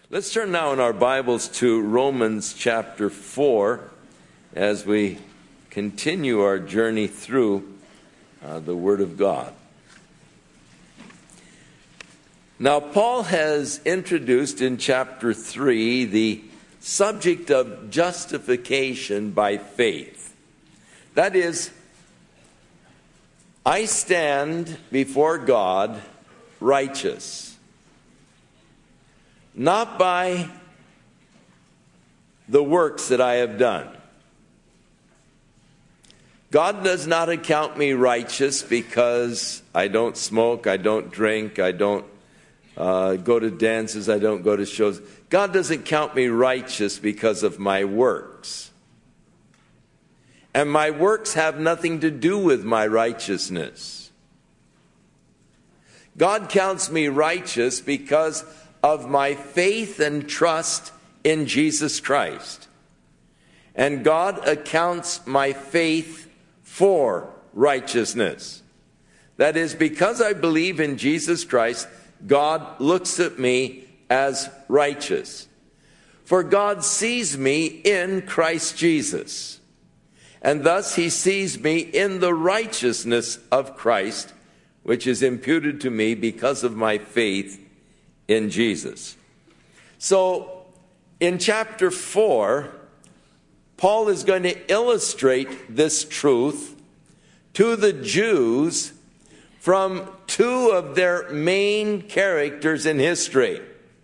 Let's turn now in our Bibles to Romans chapter 4 as we continue our journey through the Word of God. Now, Paul has introduced in chapter 3 the subject of justification by faith. That is, I stand before God righteous. Not by the works that I have done. God does not account me righteous because I don't smoke, I don't drink, I don't go to dances, I don't go to shows. God doesn't count me righteous because of my works. And my works have nothing to do with my righteousness. God counts me righteous because of my faith and trust in Jesus Christ. And God accounts my faith for righteousness. That is, because I believe in Jesus Christ, God looks at me as righteous. For God sees me in Christ Jesus. And thus he sees me in the righteousness of Christ, which is imputed to me because of my faith in Jesus. So, in chapter 4, Paul is going to illustrate this truth to the Jews from two of their main characters in history.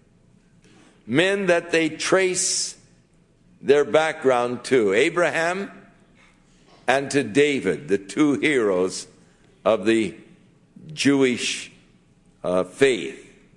Men that they trace their background to. Abraham and to David, the two heroes of the Jewish faith.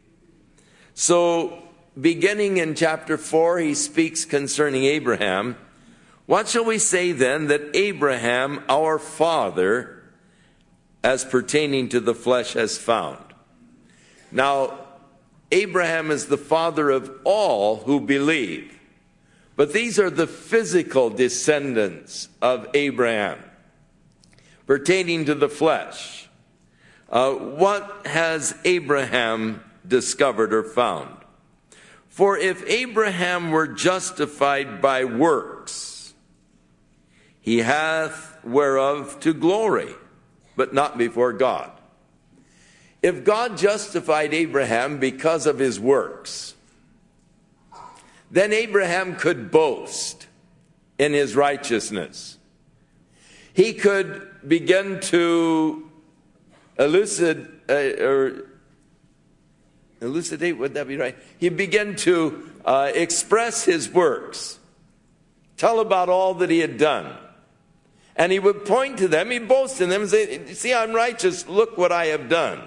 So, beginning in chapter 4, he speaks concerning Abraham. What shall we say then that Abraham, our father, as pertaining to the flesh, has found? Now, Abraham is the father of all who believe. But these are the physical descendants of Abraham, pertaining to the flesh. What has Abraham discovered or found? For if Abraham were justified by works, he hath whereof to glory, but not before God. If God justified Abraham because of his works, then Abraham could boast in his righteousness. He could begin to elucidate, would that be right? He began to express his works, tell about all that he had done. And he would point to them, he'd boast in them and say, see, I'm righteous, look what I have done.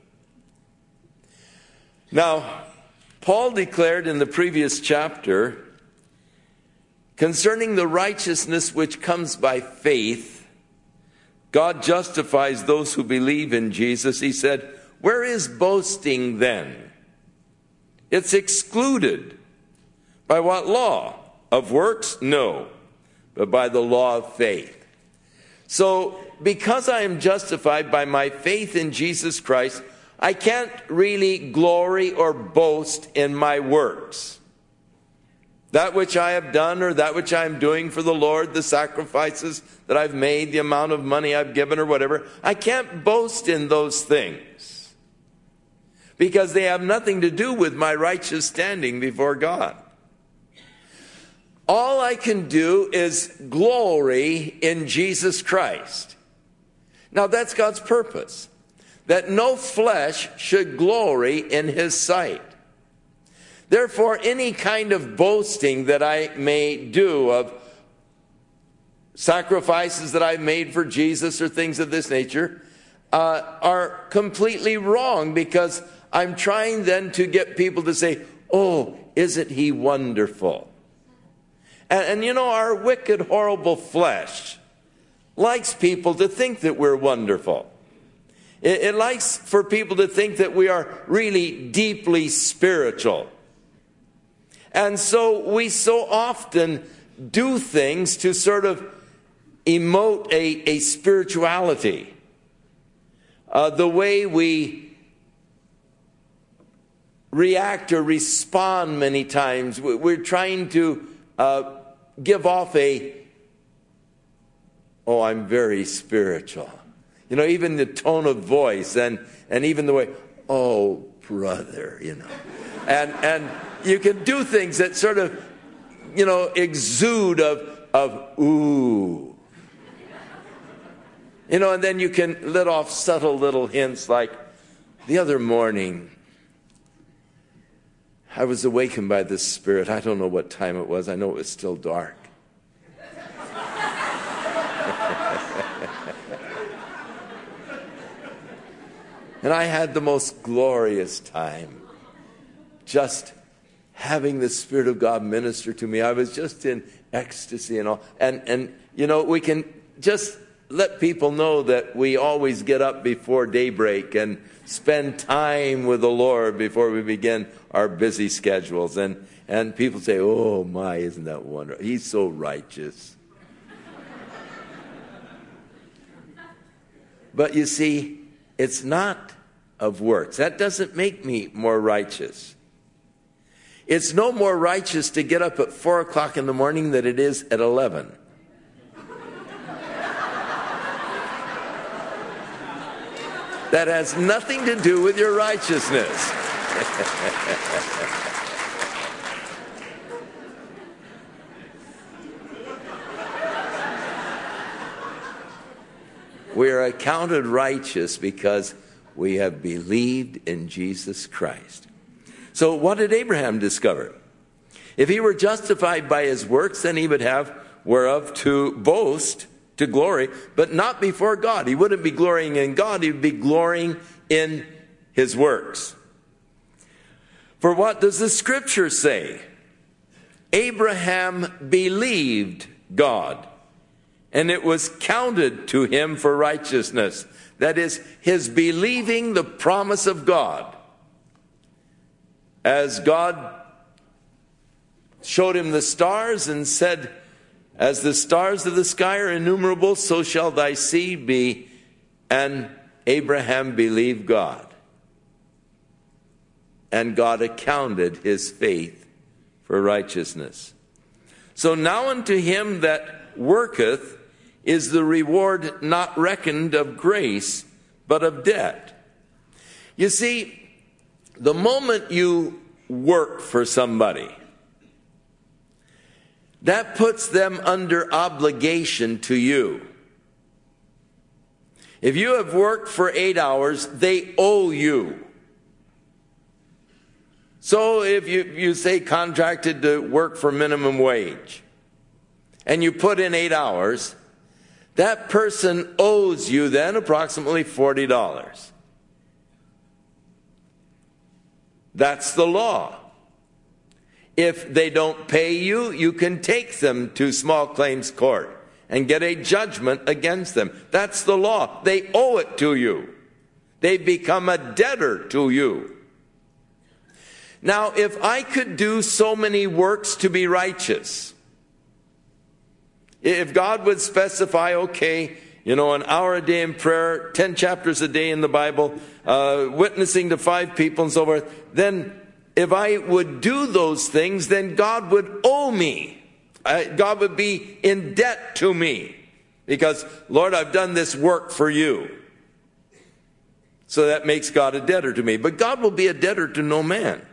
Now, Paul declared in the previous chapter, concerning the righteousness which comes by faith, God justifies those who believe in Jesus. He said, where is boasting then? It's excluded. By what law? Of works? No, but by the law of faith. So, because I am justified by my faith in Jesus Christ, I can't really glory or boast in my works. That which I have done or that which I am doing for the Lord, the sacrifices that I've made, the amount of money I've given or whatever, I can't boast in those things because they have nothing to do with my righteous standing before God. All I can do is glory in Jesus Christ. Now that's God's purpose, that no flesh should glory in his sight. Therefore, any kind of boasting that I may do of sacrifices that I've made for Jesus or things of this nature are completely wrong, because I'm trying then to get people to say, oh, isn't he wonderful? And you know, our wicked, horrible flesh likes people to think that we're wonderful. It likes for people to think that we are really deeply spiritual. And so we so often do things to sort of emote a spirituality. The way we react or respond many times. We're trying to give off I'm very spiritual. Even the tone of voice and even the way, oh, brother, And you can do things that sort of, exude of ooh. And then you can let off subtle little hints like, the other morning, I was awakened by this Spirit. I don't know what time it was. I know it was still dark. And I had the most glorious time just having the Spirit of God minister to me. I was just in ecstasy and all. And we can just let people know that we always get up before daybreak and spend time with the Lord before we begin our busy schedules. And people say, oh my, isn't that wonderful? He's so righteous. But you see, it's not of works. That doesn't make me more righteous. It's no more righteous to get up at 4 o'clock in the morning than it is at 11. That has nothing to do with your righteousness. We are accounted righteous because we have believed in Jesus Christ. So what did Abraham discover? If he were justified by his works, then he would have whereof to boast, to glory, but not before God. He wouldn't be glorying in God, he would be glorying in his works. For what does the scripture say? Abraham believed God, and it was counted to him for righteousness. That is, his believing the promise of God. As God showed him the stars and said, as the stars of the sky are innumerable, so shall thy seed be. And Abraham believed God. And God accounted his faith for righteousness. So now unto him that worketh is the reward not reckoned of grace, but of debt. You see, the moment you work for somebody, that puts them under obligation to you. If you have worked for 8 hours, they owe you. So if you say contracted to work for minimum wage, and you put in 8 hours, that person owes you then approximately $40. That's the law. If they don't pay you, you can take them to small claims court and get a judgment against them. That's the law. They owe it to you. They become a debtor to you. Now, if I could do so many works to be righteous, if God would specify, okay, an hour a day in prayer, 10 chapters a day in the Bible, witnessing to 5 people and so forth, then if I would do those things, then God would owe me. God would be in debt to me. Because, Lord, I've done this work for you. So that makes God a debtor to me. But God will be a debtor to no man.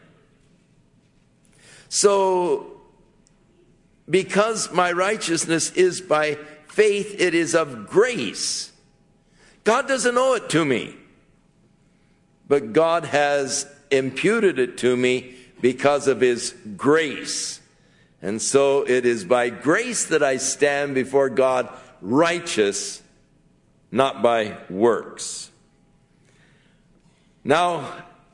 So, because my righteousness is by faith, it is of grace. God doesn't owe it to me. But God has imputed it to me because of his grace. And so it is by grace that I stand before God righteous, not by works. Now,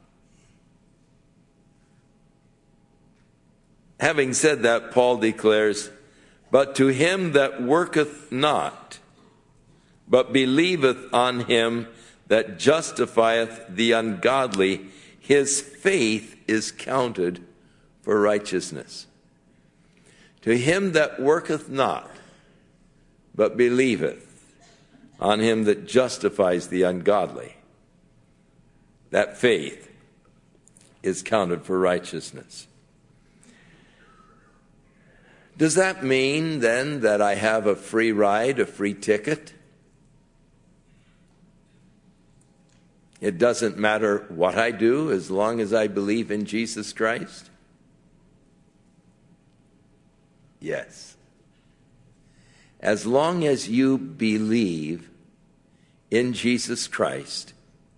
having said that, Paul declares, but to him that worketh not, but believeth on him that justifieth the ungodly, his faith is counted for righteousness. To him that worketh not, but believeth on him that justifies the ungodly, that faith is counted for righteousness. Does that mean then that I have a free ride, a free ticket? It doesn't matter what I do as long as I believe in Jesus Christ? Yes. As long as you believe in Jesus Christ,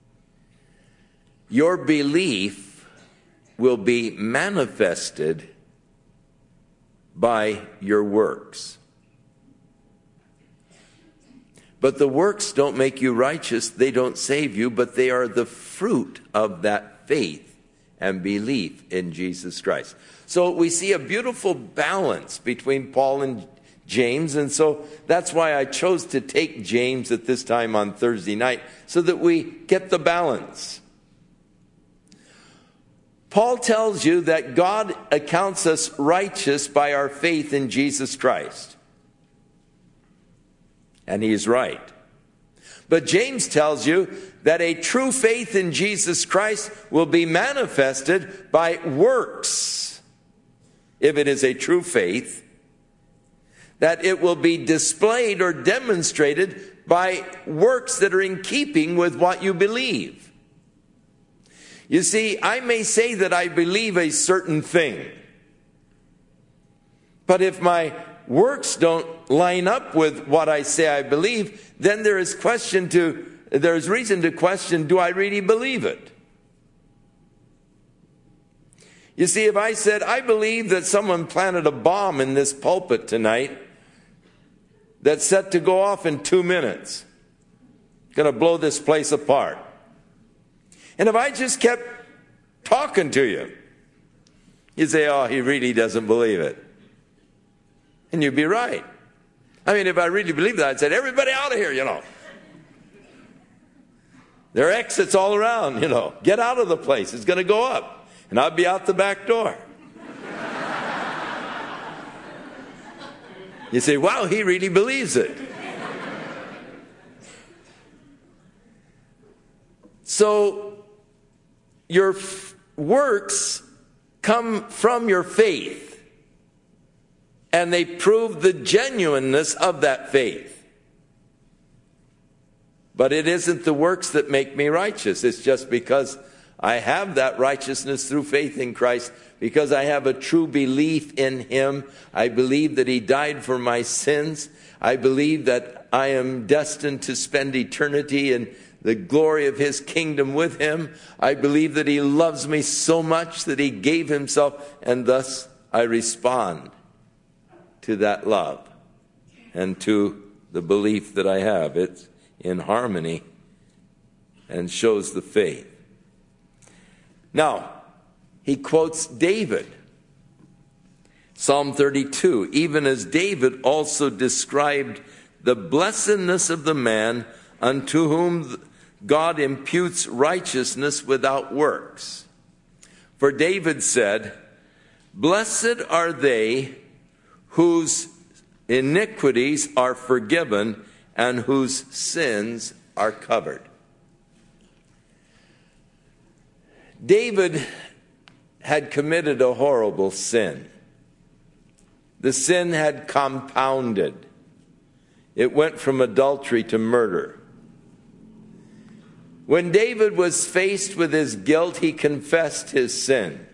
your belief will be manifested by your works. But the works don't make you righteous, they don't save you, but they are the fruit of that faith and belief in Jesus Christ. So we see a beautiful balance between Paul and James, and so that's why I chose to take James at this time on Thursday night, so that we get the balance. Paul tells you that God accounts us righteous by our faith in Jesus Christ. And he is right. But James tells you that a true faith in Jesus Christ will be manifested by works. If it is a true faith, that it will be displayed or demonstrated by works that are in keeping with what you believe. You see, I may say that I believe a certain thing, but if my works don't line up with what I say I believe, then there is reason to question, do I really believe it? You see, if I said, I believe that someone planted a bomb in this pulpit tonight that's set to go off in 2 minutes, going to blow this place apart. And if I just kept talking to you, you'd say, oh, he really doesn't believe it. And you'd be right. I mean, if I really believed that, I'd say, everybody out of here, There are exits all around, Get out of the place. It's going to go up. And I'll be out the back door. You say, wow, he really believes it. So, your works come from your faith, and they prove the genuineness of that faith. But it isn't the works that make me righteous. It's just because I have that righteousness through faith in Christ, because I have a true belief in him. I believe that he died for my sins. I believe that I am destined to spend eternity in the glory of his kingdom with him. I believe that he loves me so much that he gave himself, and thus I respond to that love and to the belief that I have. It's in harmony and shows the faith. Now, he quotes David. Psalm 32, even as David also described the blessedness of the man unto whom God imputes righteousness without works. For David said, blessed are they whose iniquities are forgiven and whose sins are covered. David had committed a horrible sin. The sin had compounded. It went from adultery to murder. When David was faced with his guilt, he confessed his sin.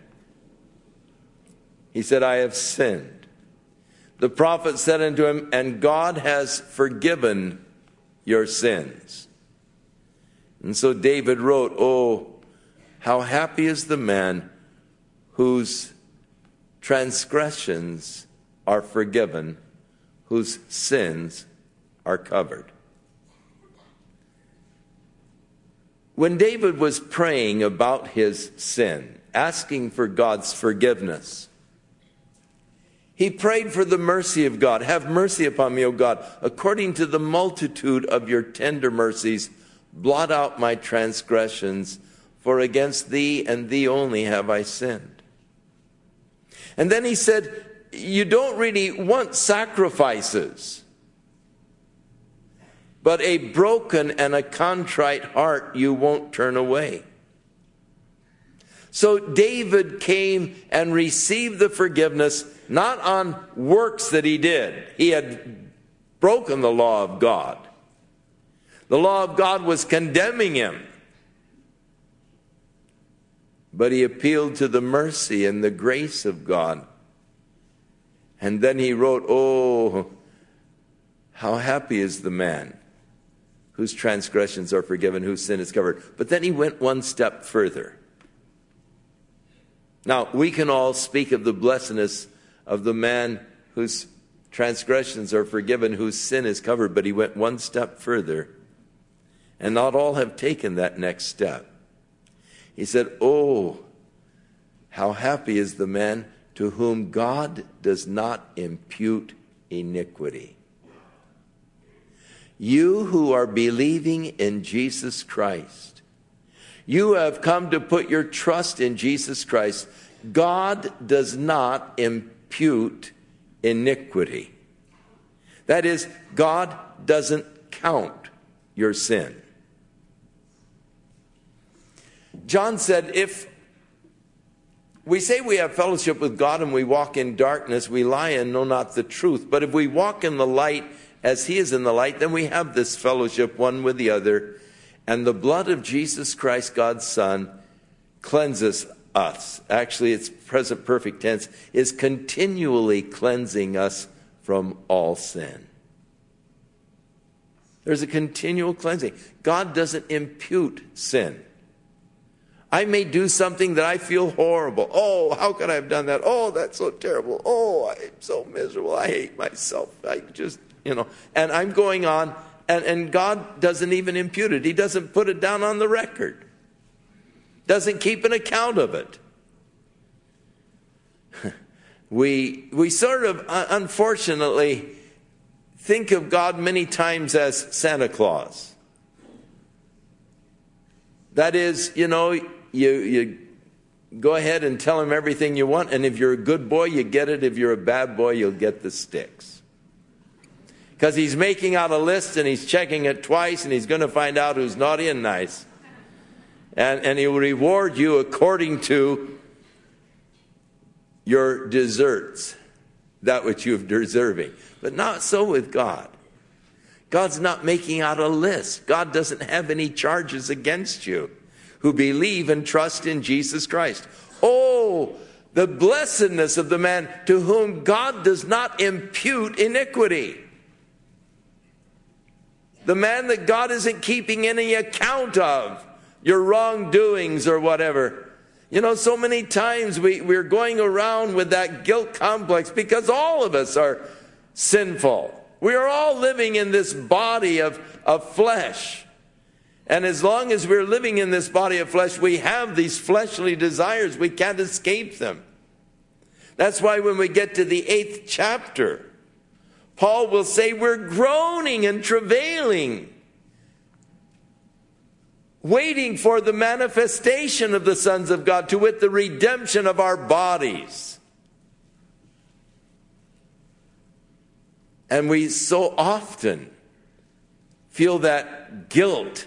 He said, I have sinned. The prophet said unto him, and God has forgiven your sins. And so David wrote, oh, how happy is the man whose transgressions are forgiven, whose sins are covered. When David was praying about his sin, asking for God's forgiveness, he prayed for the mercy of God. Have mercy upon me, O God, according to the multitude of your tender mercies. Blot out my transgressions, for against thee and thee only have I sinned. And then he said, you don't really want sacrifices, but a broken and a contrite heart you won't turn away. So David came and received the forgiveness, not on works that he did. He had broken the law of God. The law of God was condemning him. But he appealed to the mercy and the grace of God. And then he wrote, "Oh, how happy is the man whose transgressions are forgiven, whose sin is covered." But then he went one step further. Now, we can all speak of the blessedness of the man whose transgressions are forgiven, whose sin is covered, but he went one step further. And not all have taken that next step. He said, "Oh, how happy is the man to whom God does not impute iniquity." You who are believing in Jesus Christ, you have come to put your trust in Jesus Christ. God does not impute iniquity. That is, God doesn't count your sin. John said, if we say we have fellowship with God and we walk in darkness, we lie and know not the truth. But if we walk in the light as he is in the light, then we have this fellowship one with the other. And the blood of Jesus Christ, God's Son, cleanses us. Actually, it's present perfect tense, is continually cleansing us from all sin. There's a continual cleansing. God doesn't impute sin. I may do something that I feel horrible. Oh, how could I have done that? Oh, that's so terrible. Oh, I'm so miserable. I hate myself. I just, and I'm going on, and God doesn't even impute it. He doesn't put it down on the record. Doesn't keep an account of it. We sort of, unfortunately, think of God many times as Santa Claus. That is, you go ahead and tell him everything you want, and if you're a good boy, you get it. If you're a bad boy, you'll get the sticks. Because he's making out a list, and he's checking it twice, and he's going to find out who's naughty and nice. And he will reward you according to your deserts, that which you're deserving. But not so with God. God's not making out a list. God doesn't have any charges against you who believe and trust in Jesus Christ. Oh, the blessedness of the man to whom God does not impute iniquity. The man that God isn't keeping any account of your wrongdoings or whatever. So many times we're going around with that guilt complex because all of us are sinful. We are all living in this body of flesh. And as long as we're living in this body of flesh, we have these fleshly desires. We can't escape them. That's why when we get to the 8th chapter, Paul will say we're groaning and travailing, waiting for the manifestation of the sons of God, to wit, the redemption of our bodies. And we so often feel that guilt,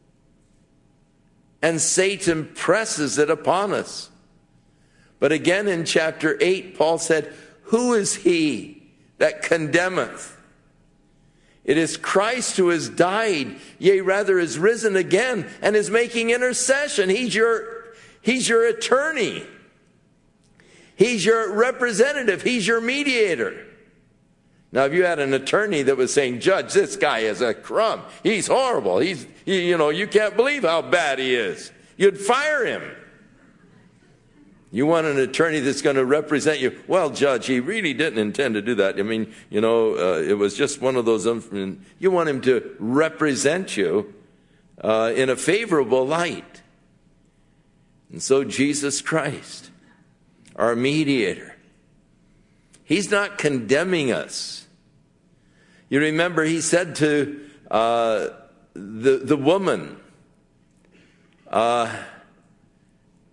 and Satan presses it upon us. But again in chapter 8, Paul said, "Who is he that condemneth? It is Christ who has died, yea, rather is risen again, and is making intercession." He's your attorney. He's your representative. He's your mediator. Now, if you had an attorney that was saying, "Judge, this guy is a crumb. He's horrible. You can't believe how bad he is," you'd fire him. You want an attorney that's going to represent you. "Well, Judge, he really didn't intend to do that. It was just one of those." You want him to represent you in a favorable light. And so Jesus Christ, our mediator, he's not condemning us. You remember he said to the woman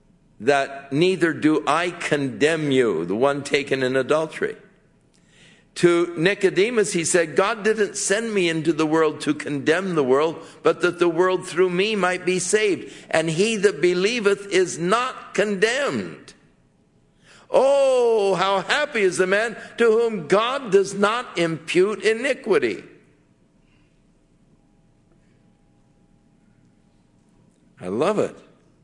that neither do I condemn you, the one taken in adultery. To Nicodemus, he said, God didn't send me into the world to condemn the world, but that the world through me might be saved. And he that believeth is not condemned. Oh, how happy is the man to whom God does not impute iniquity. I love it.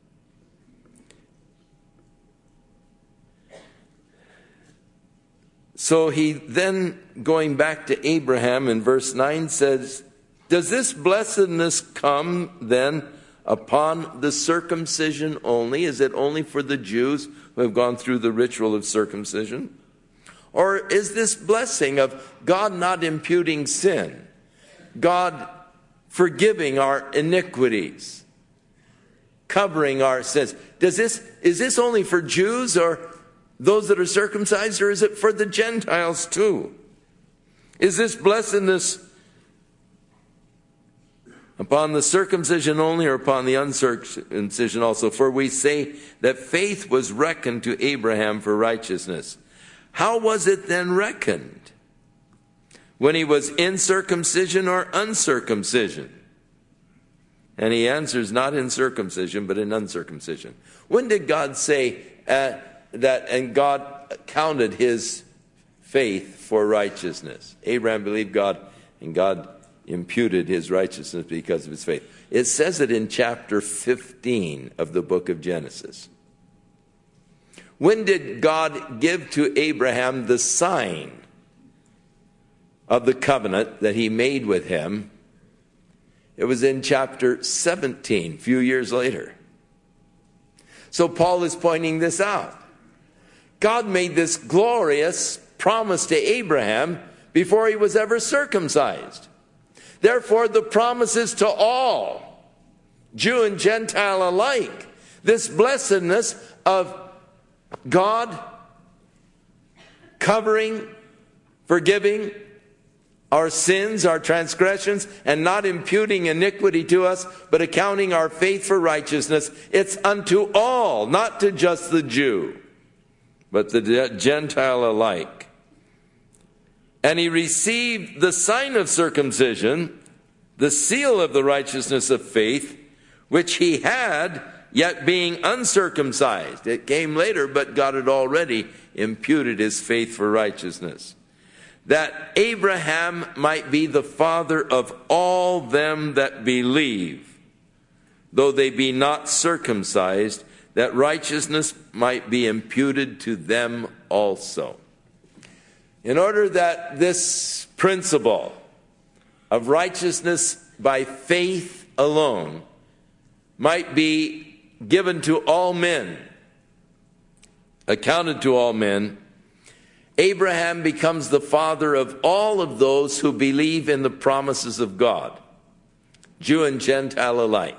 So he then, going back to Abraham in verse 9, says, does this blessedness come then upon the circumcision only? Is it only for the Jews who have gone through the ritual of circumcision? Or is this blessing of God not imputing sin, God forgiving our iniquities, covering our sins? Is this only for Jews or those that are circumcised, or is it for the Gentiles too? Is this blessedness upon the circumcision only or upon the uncircumcision also? For we say that faith was reckoned to Abraham for righteousness. How was it then reckoned? When he was in circumcision or uncircumcision? And he answers, not in circumcision, but in uncircumcision. When did God say that, and God counted his faith for righteousness? Abraham believed God, and God imputed his righteousness because of his faith. It says it in chapter 15 of the book of Genesis. When did God give to Abraham the sign of the covenant that he made with him? It was in chapter 17, a few years later. So Paul is pointing this out. God made this glorious promise to Abraham before he was ever circumcised. Therefore, the promise is to all, Jew and Gentile alike, this blessedness of God covering, forgiving our sins, our transgressions, and not imputing iniquity to us, but accounting our faith for righteousness. It's unto all, not to just the Jew, but the Gentile alike. And he received the sign of circumcision, the seal of the righteousness of faith, which he had, yet being uncircumcised. It came later, but God had already imputed his faith for righteousness. That Abraham might be the father of all them that believe, though they be not circumcised, that righteousness might be imputed to them also. In order that this principle of righteousness by faith alone might be given to all men, accounted to all men, Abraham becomes the father of all of those who believe in the promises of God, Jew and Gentile alike.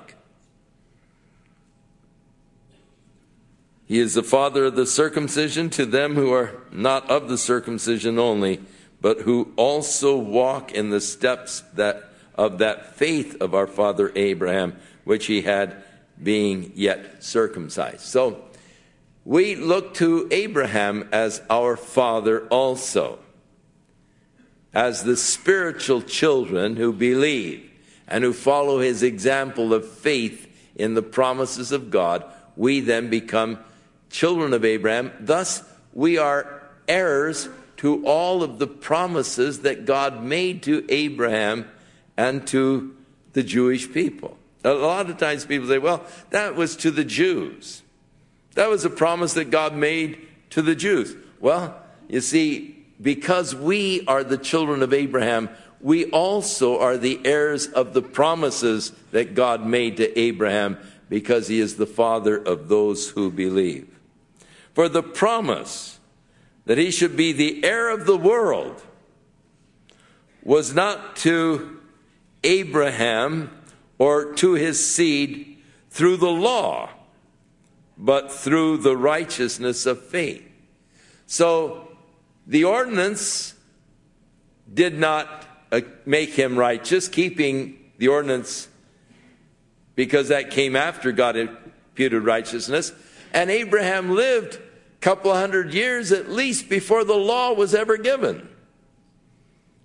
He is the father of the circumcision to them who are not of the circumcision only, but who also walk in the steps of that faith of our father Abraham, which he had being yet circumcised. So we look to Abraham as our father also, as the spiritual children who believe and who follow his example of faith in the promises of God. We then become children of Abraham. Thus, we are heirs to all of the promises that God made to Abraham and to the Jewish people. A lot of times people say, well, that was to the Jews. That was a promise that God made to the Jews. Well, you see, because we are the children of Abraham, we also are the heirs of the promises that God made to Abraham, because he is the father of those who believe. For the promise that he should be the heir of the world was not to Abraham or to his seed through the law, but through the righteousness of faith. So the ordinance did not make him righteous, keeping the ordinance, because that came after God imputed righteousness. And Abraham lived a couple of 100 years at least before the law was ever given.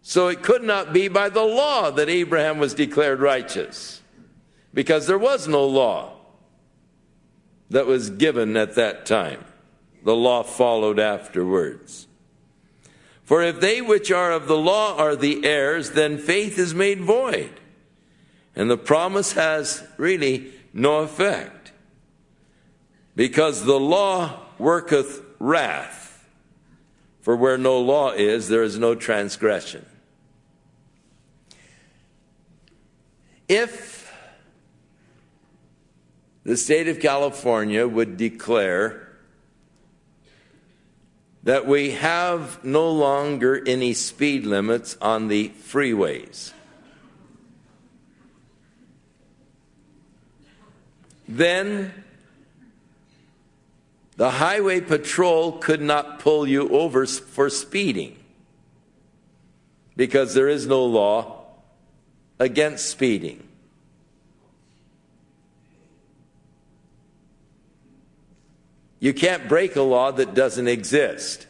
So it could not be by the law that Abraham was declared righteous, because there was no law that was given at that time. The law followed afterwards. For if they which are of the law are the heirs, then faith is made void, and the promise has really no effect, because the law worketh wrath. For where no law is, there is no transgression. If the state of California would declare that we have no longer any speed limits on the freeways, then the highway patrol could not pull you over for speeding, because there is no law against speeding. You can't break a law that doesn't exist.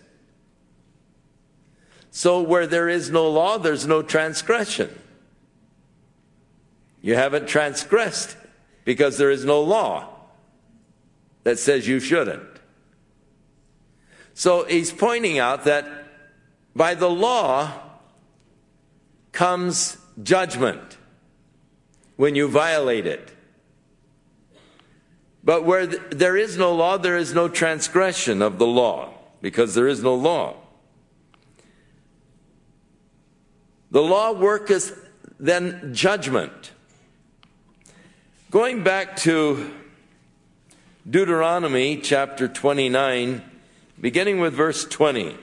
So where there is no law, there's no transgression. You haven't transgressed because there is no law that says you shouldn't. So he's pointing out that by the law comes judgment when you violate it. But where there is no law, there is no transgression of the law, because there is no law. The law worketh then judgment. Going back to Deuteronomy chapter 29, beginning with verse 20,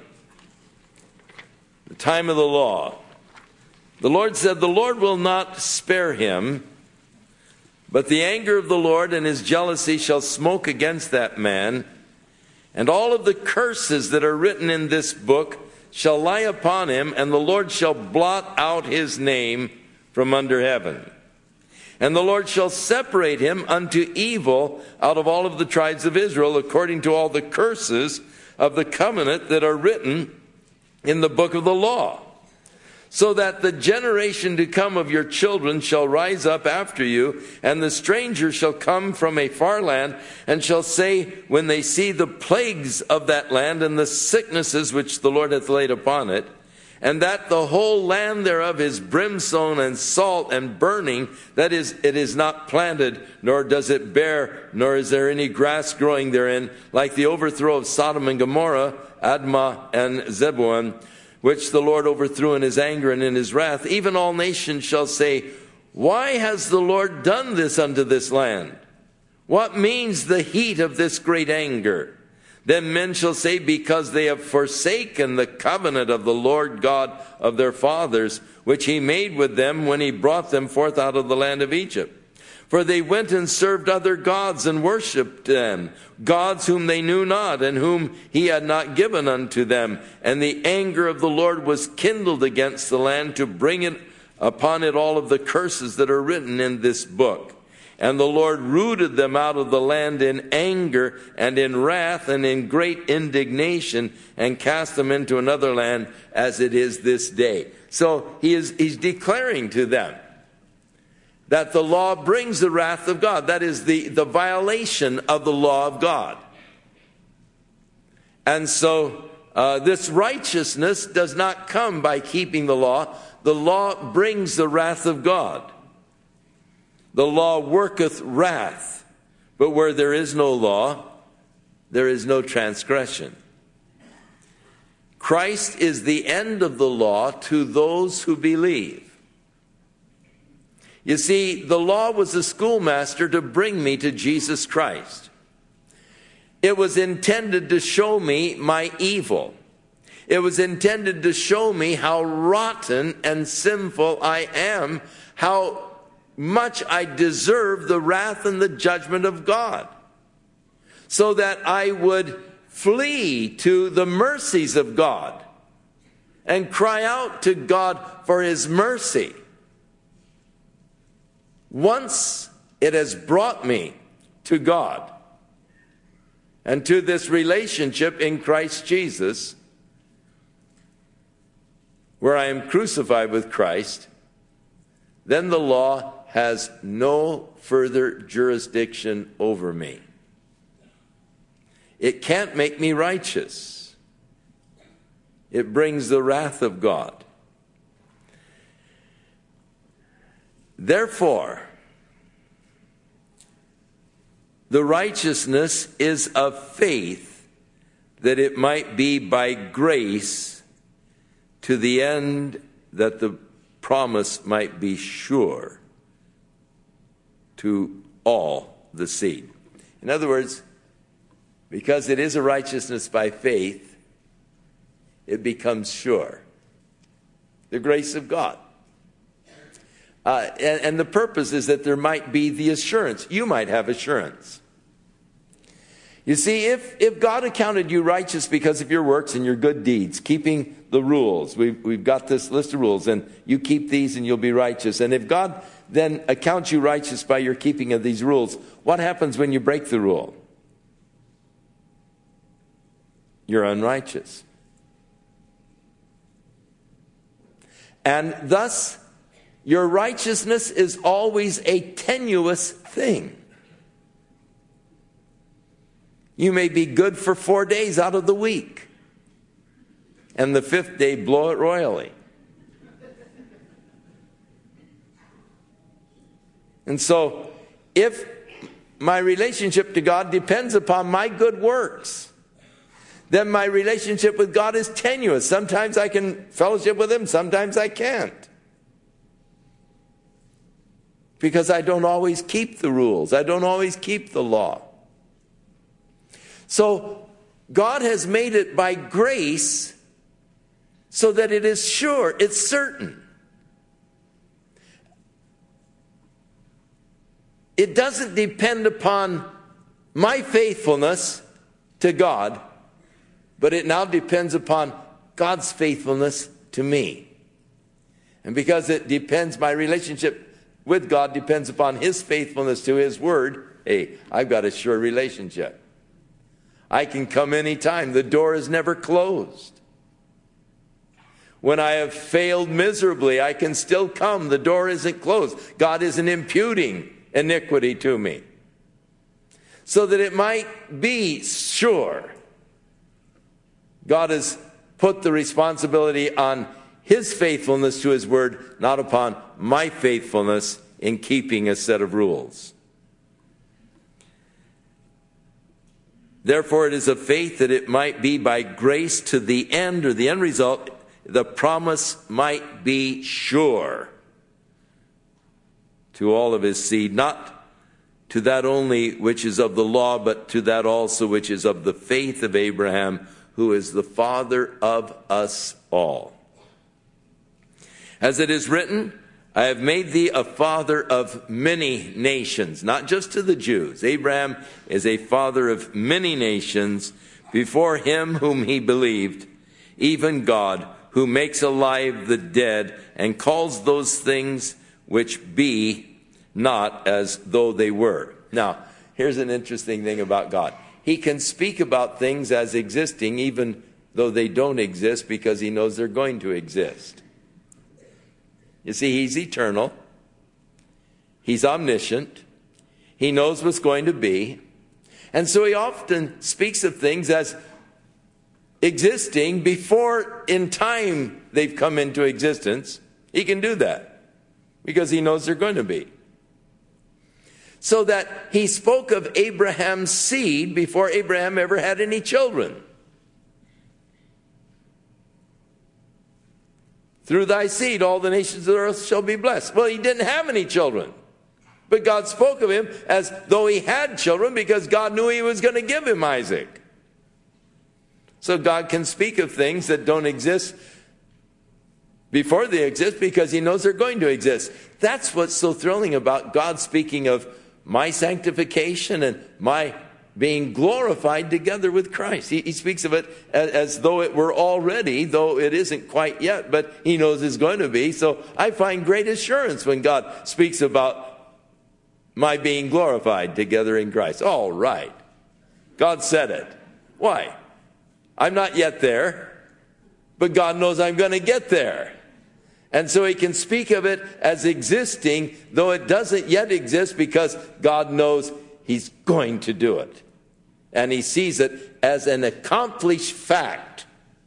the time of the law. The Lord said, "The Lord will not spare him, but the anger of the Lord and his jealousy shall smoke against that man, and all of the curses that are written in this book shall lie upon him, and the Lord shall blot out his name from under heaven. And the Lord shall separate him unto evil out of all of the tribes of Israel, according to all the curses of the covenant that are written in the book of the law. So that the generation to come of your children shall rise up after you, and the stranger shall come from a far land, and shall say, when they see the plagues of that land and the sicknesses which the Lord hath laid upon it, and that the whole land thereof is brimstone and salt and burning, that is, it is not planted, nor does it bear, nor is there any grass growing therein, like the overthrow of Sodom and Gomorrah, Admah and Zeboim, which the Lord overthrew in his anger and in his wrath, even all nations shall say, why has the Lord done this unto this land? What means the heat of this great anger? Then men shall say, because they have forsaken the covenant of the Lord God of their fathers, which he made with them when he brought them forth out of the land of Egypt. For they went and served other gods and worshipped them, gods whom they knew not, and whom he had not given unto them. And the anger of the Lord was kindled against the land to bring it upon it all of the curses that are written in this book. And the Lord rooted them out of the land in anger and in wrath and in great indignation, and cast them into another land, as it is this day. So he's declaring to them that the law brings the wrath of God. That is the violation of the law of God. And so this righteousness does not come by keeping the law. The law brings the wrath of God. The law worketh wrath. But where there is no law, there is no transgression. Christ is the end of the law to those who believe. You see, the law was a schoolmaster to bring me to Jesus Christ. It was intended to show me my evil. It was intended to show me how rotten and sinful I am, how much I deserve the wrath and the judgment of God, so that I would flee to the mercies of God and cry out to God for his mercy. Once it has brought me to God and to this relationship in Christ Jesus, where I am crucified with Christ, then the law has no further jurisdiction over me. It can't make me righteous. It brings the wrath of God. Therefore, the righteousness is of faith, that it might be by grace, to the end that the promise might be sure to all the seed. In other words, because it is a righteousness by faith, it becomes sure. The grace of God. And the purpose is that there might be the assurance. You might have assurance. You see, if God accounted you righteous because of your works and your good deeds, keeping the rules, we've got this list of rules, and you keep these and you'll be righteous. And if God then accounts you righteous by your keeping of these rules, what happens when you break the rule? You're unrighteous. And thus, your righteousness is always a tenuous thing. You may be good for 4 days out of the week, and the 5th day blow it royally. And so, if my relationship to God depends upon my good works, then my relationship with God is tenuous. Sometimes I can fellowship with Him, sometimes I can't. Because I don't always keep the rules. I don't always keep the law. So God has made it by grace so that it is sure, it's certain. It doesn't depend upon my faithfulness to God, but it now depends upon God's faithfulness to me. And because it depends, my relationship with God depends upon His faithfulness to His word, hey, I've got a sure relationship. I can come anytime. The door is never closed. When I have failed miserably, I can still come. The door isn't closed. God isn't imputing iniquity to me. So that it might be sure. God has put the responsibility on His faithfulness to His word, not upon my faithfulness in keeping a set of rules. Therefore, it is of faith that it might be by grace to the end, or the end result, the promise might be sure to all of His seed, not to that only which is of the law, but to that also which is of the faith of Abraham, who is the father of us all. As it is written, I have made thee a father of many nations, not just to the Jews. Abraham is a father of many nations before him whom he believed, even God, who makes alive the dead and calls those things which be not as though they were. Now, here's an interesting thing about God. He can speak about things as existing even though they don't exist, because He knows they're going to exist. You see, He's eternal. He's omniscient. He knows what's going to be. And so He often speaks of things as existing before in time they've come into existence. He can do that because He knows they're going to be. So that He spoke of Abraham's seed before Abraham ever had any children. Through thy seed, all the nations of the earth shall be blessed. Well, he didn't have any children. But God spoke of him as though he had children, because God knew He was going to give him Isaac. So God can speak of things that don't exist before they exist, because He knows they're going to exist. That's what's so thrilling about God speaking of my sanctification and my being glorified together with Christ. He speaks of it as though it were already, though it isn't quite yet, but He knows it's going to be. So I find great assurance when God speaks about my being glorified together in Christ. All right. God said it. Why? I'm not yet there, but God knows I'm going to get there. And so he can speak of it as existing, though it doesn't yet exist, because God knows he's going to do it. And he sees it as an accomplished fact.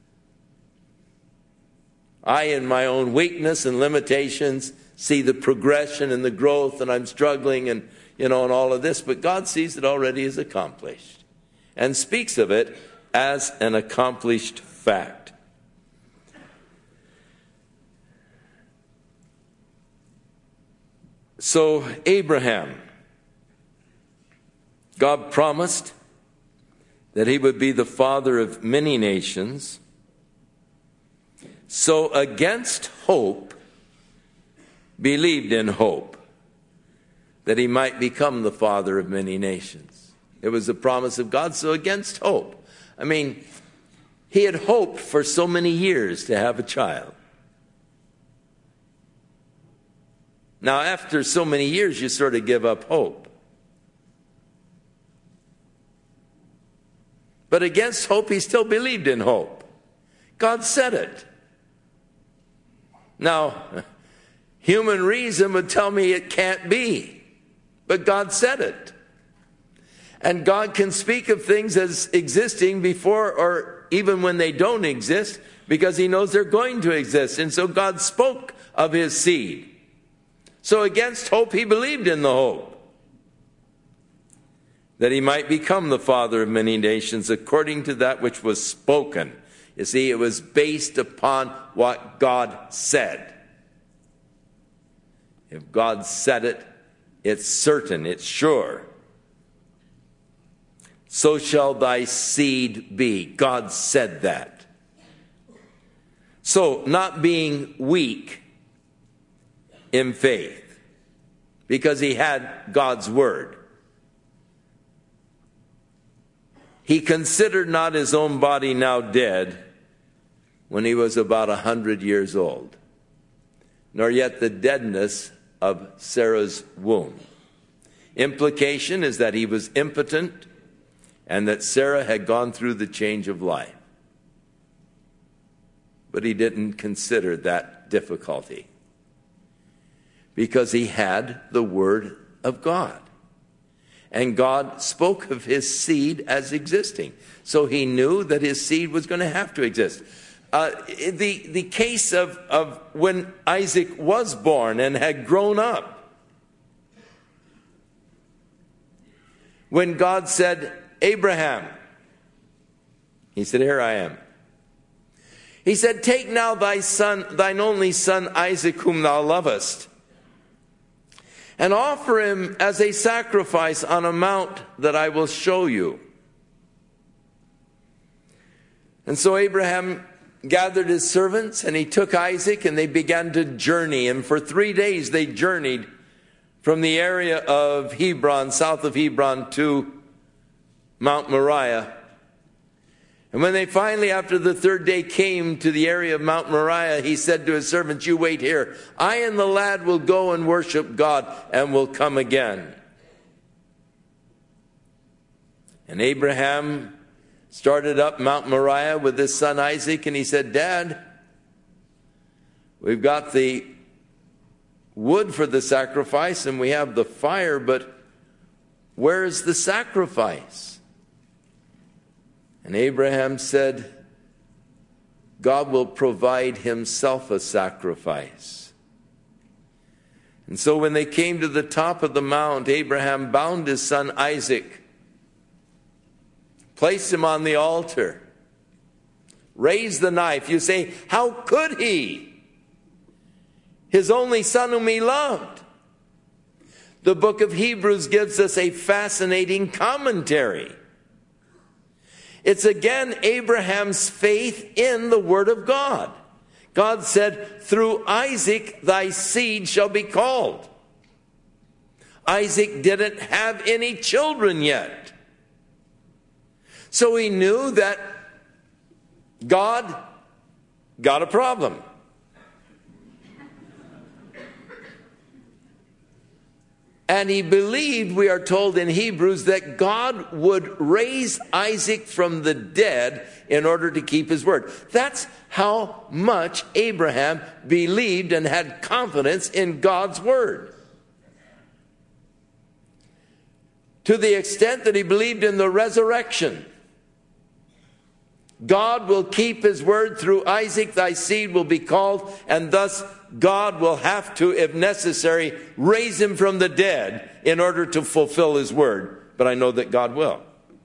I, in my own weakness and limitations, see the progression and the growth, and I'm struggling and all of this, but God sees it already as accomplished and speaks of it as an accomplished fact. So Abraham, God promised that he would be the father of many nations. So against hope, believed in hope, that he might become the father of many nations. It was the promise of God, so against hope. I mean, he had hoped for so many years to have a child. Now, after so many years, you sort of give up hope. But against hope, he still believed in hope. God said it. Now, human reason would tell me it can't be, but God said it. And God can speak of things as existing before or even when they don't exist, because he knows they're going to exist. And so God spoke of his seed. So against hope, he believed in the hope that he might become the father of many nations according to that which was spoken. You see, it was based upon what God said. If God said it, it's certain, it's sure. So shall thy seed be. God said that. So, not being weak in faith, because he had God's word. He considered not his own body now dead when he was about 100 years old, nor yet the deadness of Sarah's womb. Implication is that he was impotent and that Sarah had gone through the change of life. But he didn't consider that difficulty because he had the word of God. And God spoke of his seed as existing. So he knew that his seed was going to have to exist. The case of when Isaac was born and had grown up, when God said, Abraham, he said, here I am. He said, take now thy son, thine only son Isaac, whom thou lovest, and offer him as a sacrifice on a mount that I will show you. And so Abraham gathered his servants, and he took Isaac, and they began to journey. And for 3 days they journeyed from the area of Hebron, south of Hebron, to Mount Moriah. And when they finally, after the third day, came to the area of Mount Moriah, he said to his servants, you wait here. I and the lad will go and worship God and will come again. And Abraham started up Mount Moriah with his son Isaac, and he said, Dad, we've got the wood for the sacrifice and we have the fire, but where is the sacrifice? And Abraham said, God will provide himself a sacrifice. And so when they came to the top of the mount, Abraham bound his son Isaac, placed him on the altar, raised the knife. You say, how could he? His only son whom he loved. The book of Hebrews gives us a fascinating commentary. It's again Abraham's faith in the word of God. God said, through Isaac thy seed shall be called. Isaac didn't have any children yet. So he knew that God got a problem. And he believed, we are told in Hebrews, that God would raise Isaac from the dead in order to keep his word. That's how much Abraham believed and had confidence in God's word. To the extent that he believed in the resurrection. God will keep his word through Isaac, thy seed will be called, and thus God will have to, if necessary, raise him from the dead in order to fulfill his word. But I know that God will.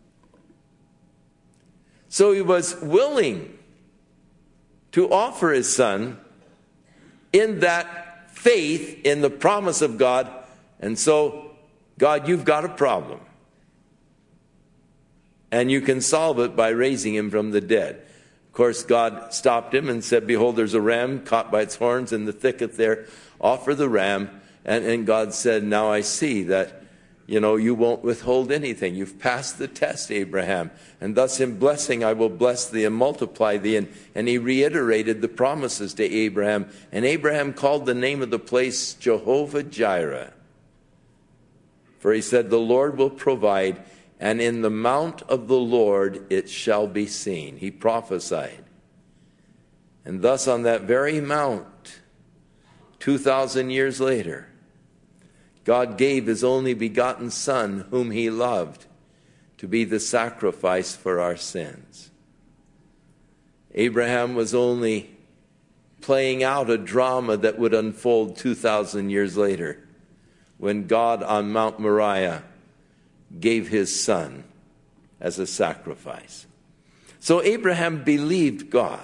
So he was willing to offer his son in that faith in the promise of God. And so, God, you've got a problem. And you can solve it by raising him from the dead. Of course, God stopped him and said, behold, there's a ram caught by its horns in the thicket there. Offer the ram. And God said, now I see that, you won't withhold anything. You've passed the test, Abraham. And thus in blessing I will bless thee and multiply thee. And he reiterated the promises to Abraham. And Abraham called the name of the place Jehovah Jireh. For he said, the Lord will provide, and in the mount of the Lord it shall be seen. He prophesied. And thus on that very mount, 2,000 years later, God gave his only begotten Son, whom he loved, to be the sacrifice for our sins. Abraham was only playing out a drama that would unfold 2,000 years later, when God on Mount Moriah gave his son as a sacrifice. So Abraham believed God.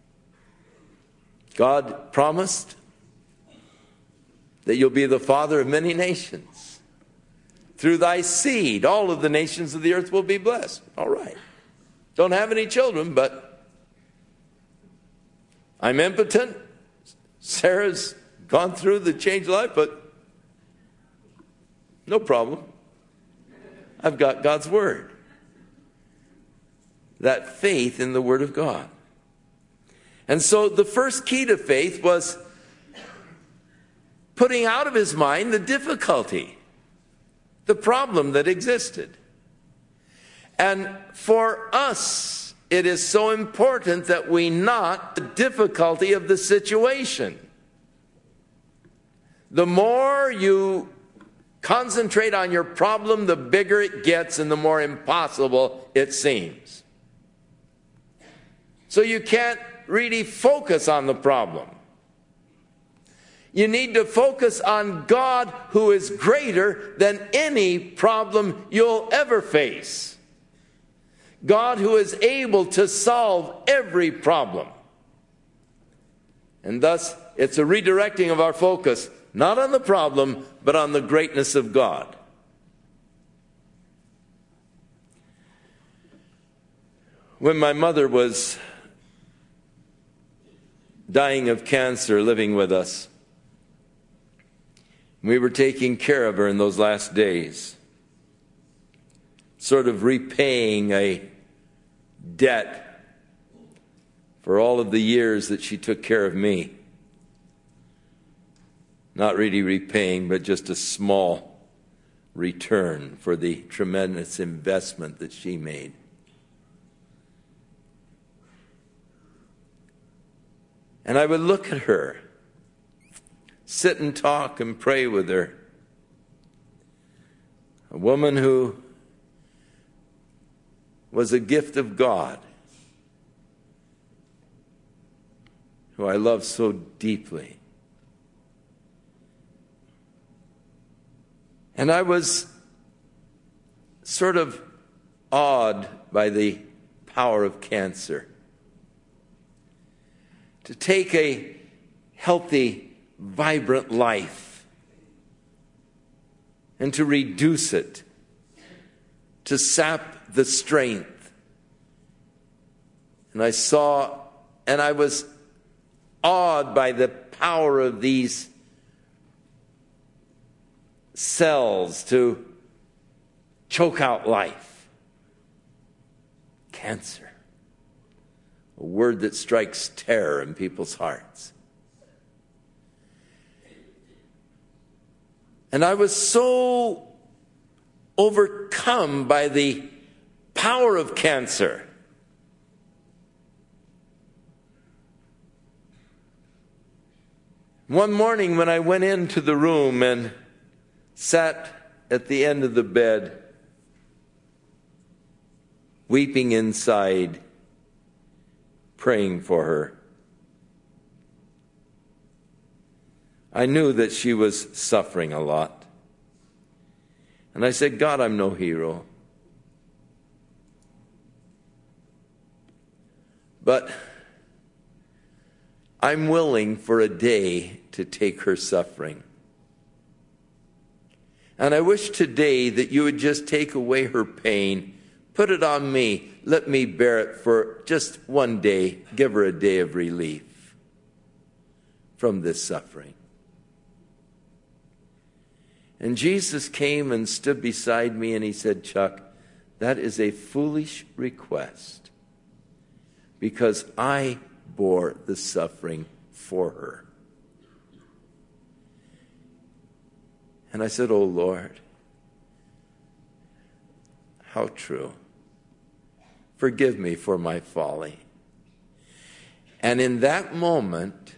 God promised that you'll be the father of many nations. Through thy seed, all of the nations of the earth will be blessed. All right. Don't have any children, but I'm impotent. Sarah's gone through the changed life, but no problem. I've got God's word. That faith in the word of God. And so the first key to faith was putting out of his mind the difficulty, the problem that existed. And for us, it is so important that we not the difficulty of the situation. The more you concentrate on your problem, the bigger it gets and the more impossible it seems. So you can't really focus on the problem. You need to focus on God, who is greater than any problem you'll ever face. God who is able to solve every problem. And thus, it's a redirecting of our focus, not on the problem, but on the greatness of God. When my mother was dying of cancer, living with us, we were taking care of her in those last days, sort of repaying a debt for all of the years that she took care of me. Not really repaying, but just a small return for the tremendous investment that she made. And I would look at her, sit and talk and pray with her. A woman who was a gift of God, who I love so deeply. And I was sort of awed by the power of cancer. To take a healthy, vibrant life and to reduce it, to sap the strength. And I saw, and I was awed by the power of these cells to choke out life. Cancer. A word that strikes terror in people's hearts. And I was so overcome by the power of cancer. One morning when I went into the room and sat at the end of the bed, weeping inside, praying for her, I knew that she was suffering a lot. And I said, God, I'm no hero. But I'm willing for a day to take her suffering. And I wish today that you would just take away her pain, put it on me, let me bear it for just one day, give her a day of relief from this suffering. And Jesus came and stood beside me and he said, Chuck, that is a foolish request because I bore the suffering for her. And I said, oh Lord, how true. Forgive me for my folly. And in that moment,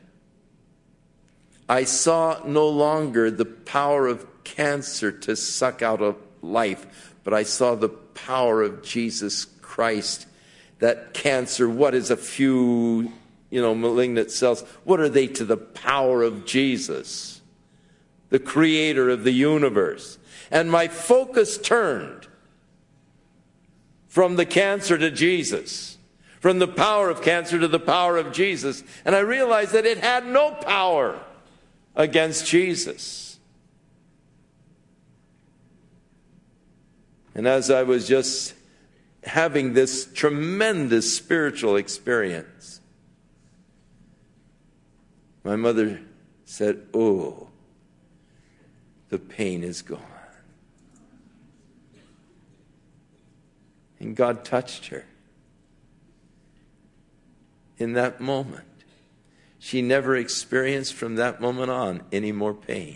I saw no longer the power of cancer to suck out a life, but I saw the power of Jesus Christ. That cancer, what is a few, malignant cells? What are they to the power of Jesus, the creator of the universe? And my focus turned from the cancer to Jesus, from the power of cancer to the power of Jesus. And I realized that it had no power against Jesus. And as I was just having this tremendous spiritual experience, my mother said, oh, the pain is gone. And God touched her in that moment. She never experienced from that moment on any more pain.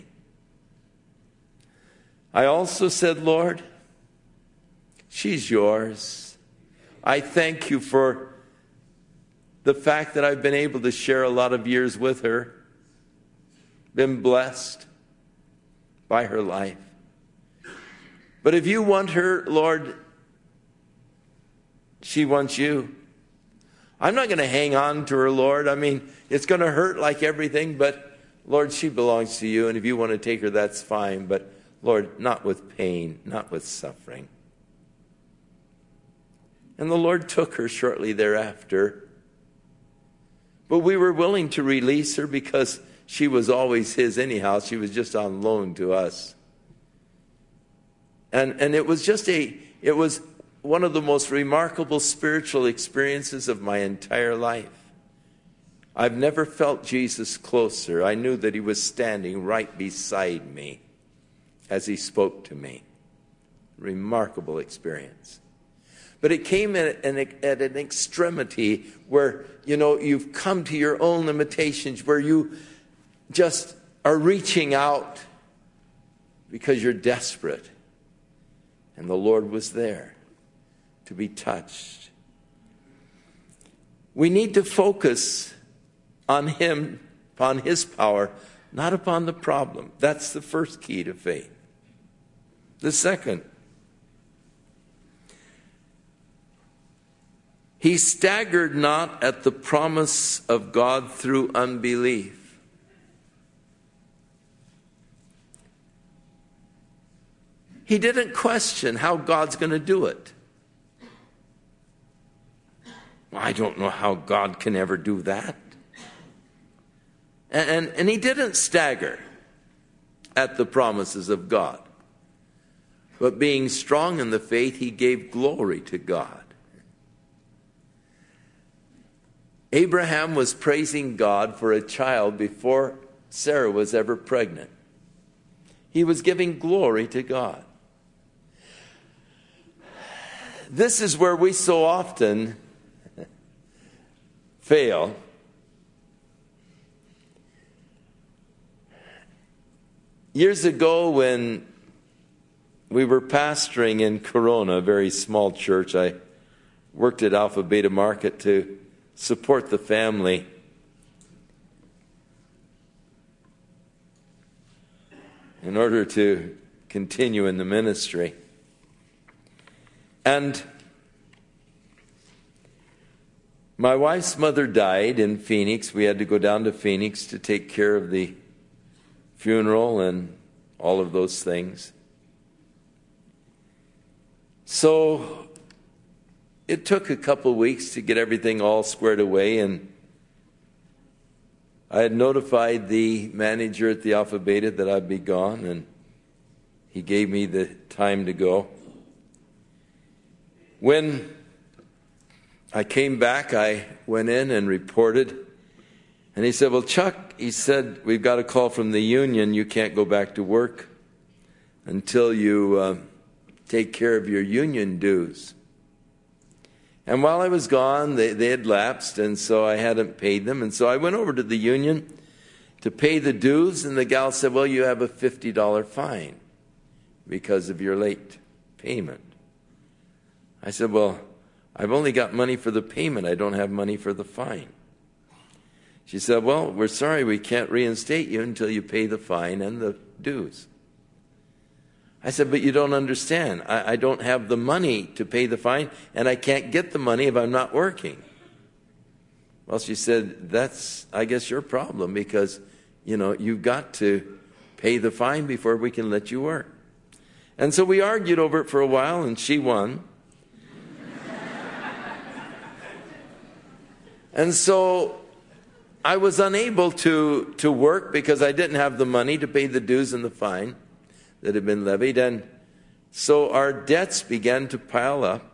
I also said, Lord, she's yours. I thank you for the fact that I've been able to share a lot of years with her, been blessed by her life. But if you want her, Lord, she wants you. I'm not going to hang on to her, Lord. I mean, it's going to hurt like everything, but Lord, she belongs to you. And if you want to take her, that's fine. But Lord, not with pain, not with suffering. And the Lord took her shortly thereafter. But we were willing to release her because she was always his anyhow. She was just on loan to us. And it was one of the most remarkable spiritual experiences of my entire life. I've never felt Jesus closer. I knew that he was standing right beside me as he spoke to me. Remarkable experience. But it came at an extremity where, you've come to your own limitations, where you just are reaching out because you're desperate. And the Lord was there to be touched. We need to focus on him, upon his power, not upon the problem. That's the first key to faith. The second, he staggered not at the promise of God through unbelief. He didn't question how God's going to do it. Well, I don't know how God can ever do that. And he didn't stagger at the promises of God. But being strong in the faith, he gave glory to God. Abraham was praising God for a child before Sarah was ever pregnant. He was giving glory to God. This is where we so often fail. Years ago, when we were pastoring in Corona, a very small church, I worked at Alpha Beta Market to support the family. In order to continue in the ministry. And my wife's mother died in Phoenix. We had to go down to Phoenix to take care of the funeral and all of those things. So it took a couple of weeks to get everything all squared away, and I had notified the manager at the Alpha Beta that I'd be gone, and he gave me the time to go. When I came back, I went in and reported, and he said, well, Chuck, he said, we've got a call from the union. You can't go back to work until you take care of your union dues. And while I was gone, they had lapsed, and so I hadn't paid them. And so I went over to the union to pay the dues, and the gal said, well, you have a $50 fine because of your late payment. I said, well, I've only got money for the payment. I don't have money for the fine. She said, well, we're sorry, we can't reinstate you until you pay the fine and the dues. I said, but you don't understand. I don't have the money to pay the fine, and I can't get the money if I'm not working. Well, she said, that's, I guess, your problem, because, you've got to pay the fine before we can let you work. And so we argued over it for a while, and she won. And so I was unable to work because I didn't have the money to pay the dues and the fine that had been levied. And so our debts began to pile up.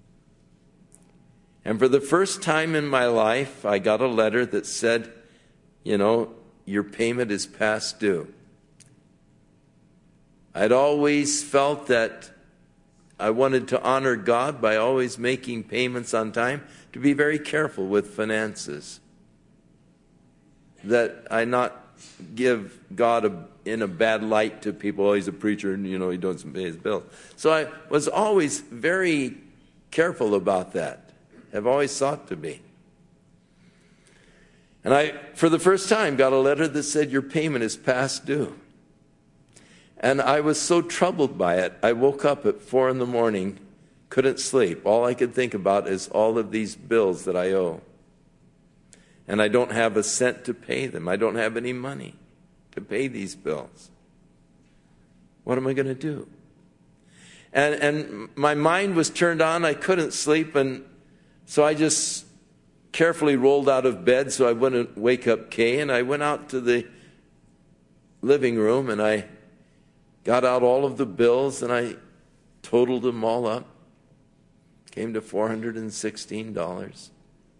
And for the first time in my life, I got a letter that said, your payment is past due. I'd always felt that I wanted to honor God by always making payments on time, to be very careful with finances, that I not give God in a bad light to people. Oh, he's a preacher and, he doesn't pay his bills. So I was always very careful about that. I've always sought to be. And I, for the first time, got a letter that said, your payment is past due. And I was so troubled by it, I woke up at 4 a.m, couldn't sleep. All I could think about is all of these bills that I owe. And I don't have a cent to pay them. I don't have any money to pay these bills. What am I going to do? And my mind was turned on. I couldn't sleep. And so I just carefully rolled out of bed so I wouldn't wake up Kay. And I went out to the living room and I got out all of the bills and I totaled them all up. Came to $416.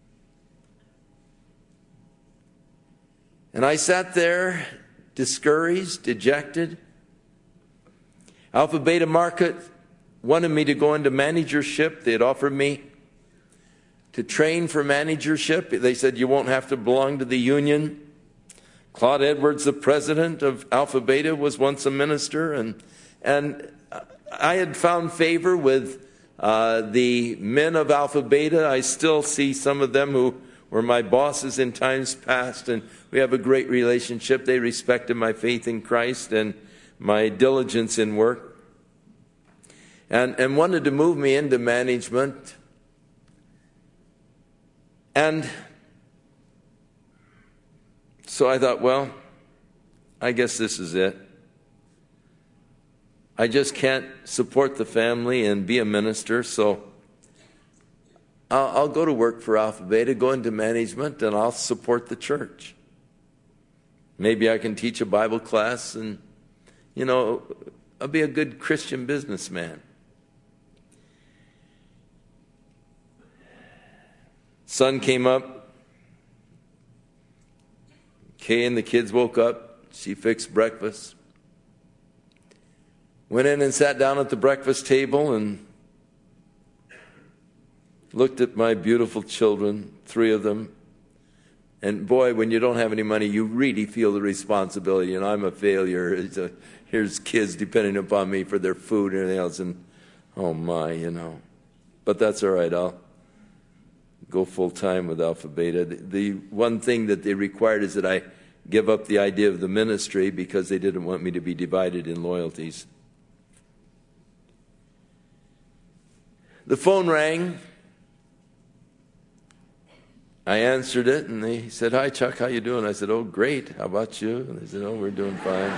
And I sat there, discouraged, dejected. Alpha Beta Market wanted me to go into managership. They had offered me to train for managership. They said, you won't have to belong to the union. Claude Edwards, the president of Alpha Beta, was once a minister. And I had found favor with the men of Alpha Beta. I still see some of them who were my bosses in times past, and we have a great relationship. They respected my faith in Christ and my diligence in work, and wanted to move me into management. And so I thought, well, I guess this is it. I just can't support the family and be a minister, so I'll go to work for Alpha Beta, go into management, and I'll support the church. Maybe I can teach a Bible class and, I'll be a good Christian businessman. Sun came up. Kay and the kids woke up. She fixed breakfast. Went in and sat down at the breakfast table and looked at my beautiful children, 3 of them, And boy, when you don't have any money, you really feel the responsibility. I'm a failure. Here's kids depending upon me for their food and everything else. And oh my, But that's all right. I'll go full time with Alpha Beta. The one thing that they required is that I give up the idea of the ministry because they didn't want me to be divided in loyalties. The phone rang. I answered it, and they said, "Hi, Chuck, how you doing?" I said, "Oh, great. How about you?" And they said, "Oh, we're doing fine."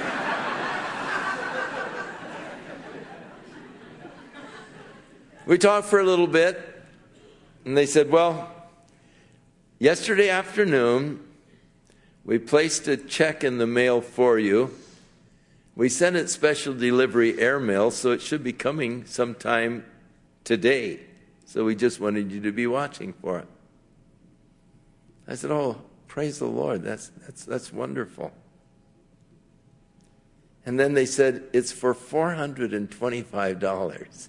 We talked for a little bit, and they said, "Well, yesterday afternoon, we placed a check in the mail for you. We sent it special delivery airmail, so it should be coming sometime today. So we just wanted you to be watching for it." I said, "Oh, praise the Lord. That's wonderful." And then they said, "It's for $425.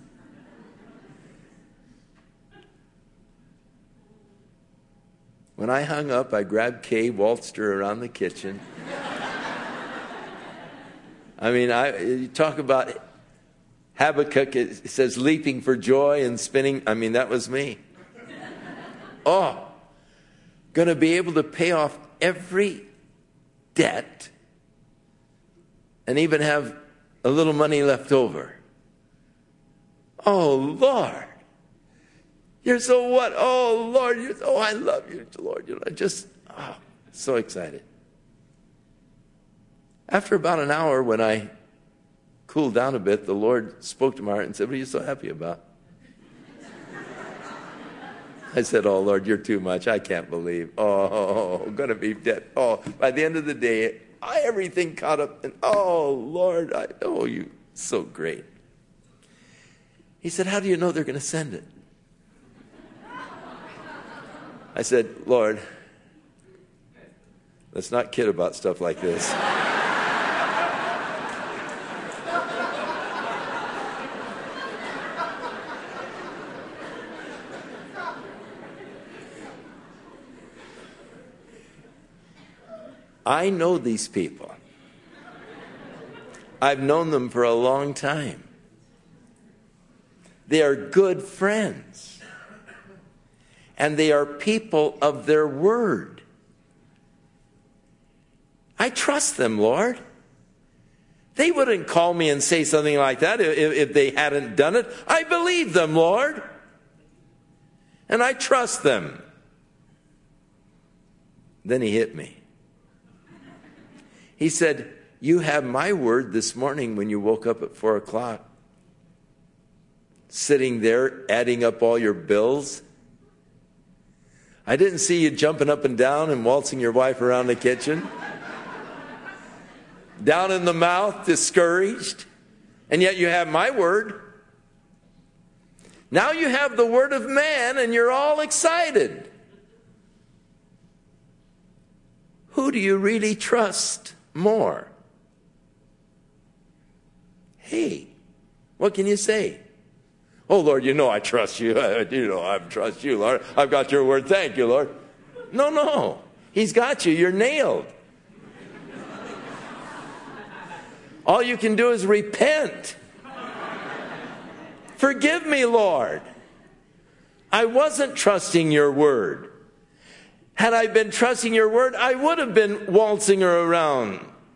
When I hung up, I grabbed Kay, waltzed her around the kitchen. You talk about Habakkuk, it says leaping for joy and spinning. That was me. Going to be able to pay off every debt and even have a little money left over. Oh, Lord. You're so what? Oh, Lord. I love you, Lord. So excited. After about an hour, when I cooled down a bit, the Lord spoke to my heart and said, "What are you so happy about?" I said, "Oh, Lord, you're too much. I can't believe. I'm going to be dead. By the end of the day, everything caught up. And Lord, you so great." He said, "How do you know they're going to send it?" I said, "Lord, let's not kid about stuff like this." I know these people. I've known them for a long time. They are good friends. And they are people of their word. I trust them, Lord. They wouldn't call me and say something like that if they hadn't done it. I believe them, Lord. And I trust them. Then he hit me. He said, "You have my word this morning when you woke up at 4 o'clock. Sitting there adding up all your bills. I didn't see you jumping up and down and waltzing your wife around the kitchen. Down in the mouth, discouraged. And yet you have my word. Now you have the word of man and you're all excited. Who do you really trust more?" Hey, what can you say? "Oh, Lord, I trust you. I trust you, Lord. I've got your word. Thank you, Lord." No. He's got you. You're nailed. All you can do is repent. "Forgive me, Lord. I wasn't trusting your word. Had I been trusting your word, I would have been waltzing her around.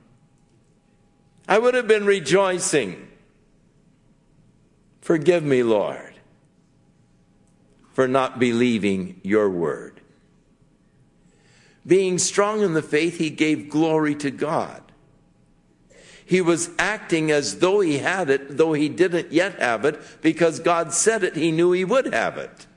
I would have been rejoicing. Forgive me, Lord, for not believing your word." Being strong in the faith, he gave glory to God. He was acting as though he had it, though he didn't yet have it, because God said it, he knew he would have it.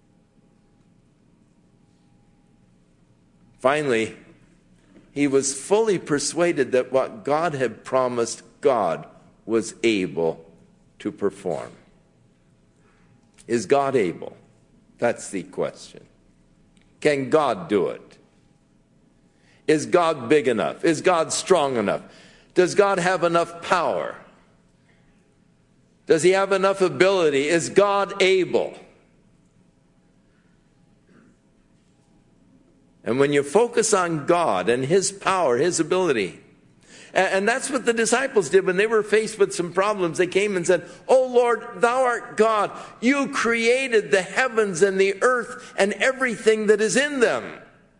Finally, he was fully persuaded that what God had promised, God was able to perform. Is God able? That's the question. Can God do it? Is God big enough? Is God strong enough? Does God have enough power? Does he have enough ability? Is God able? And when you focus on God and His power, His ability, and that's what the disciples did when they were faced with some problems. They came and said, "Oh Lord, thou art God. You created the heavens and the earth and everything that is in them."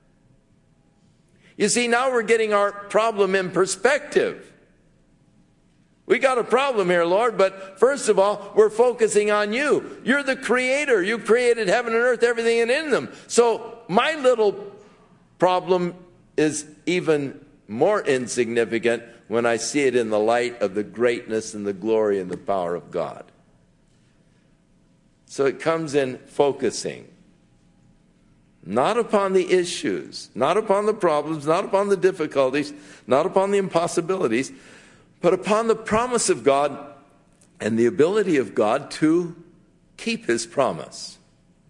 You see, now we're getting our problem in perspective. We got a problem here, Lord, but first of all, we're focusing on you. You're the creator. You created heaven and earth, everything in them. So my little problem is even more insignificant when I see it in the light of the greatness and the glory and the power of God. So it comes in focusing, not upon the issues, not upon the problems, not upon the difficulties, not upon the impossibilities, but upon the promise of God and the ability of God to keep His promise.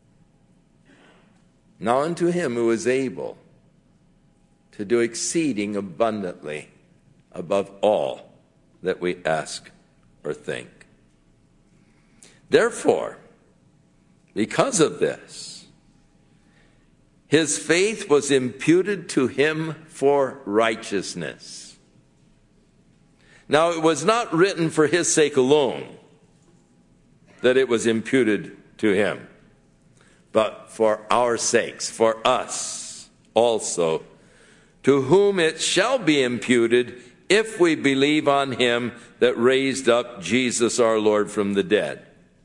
Now unto Him who is able to do exceeding abundantly above all that we ask or think. Therefore, because of this, his faith was imputed to him for righteousness. Now, it was not written for his sake alone that it was imputed to him, but for our sakes, for us also, to whom it shall be imputed if we believe on him that raised up Jesus our Lord from the dead.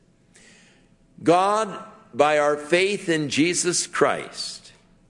God, by our faith in Jesus Christ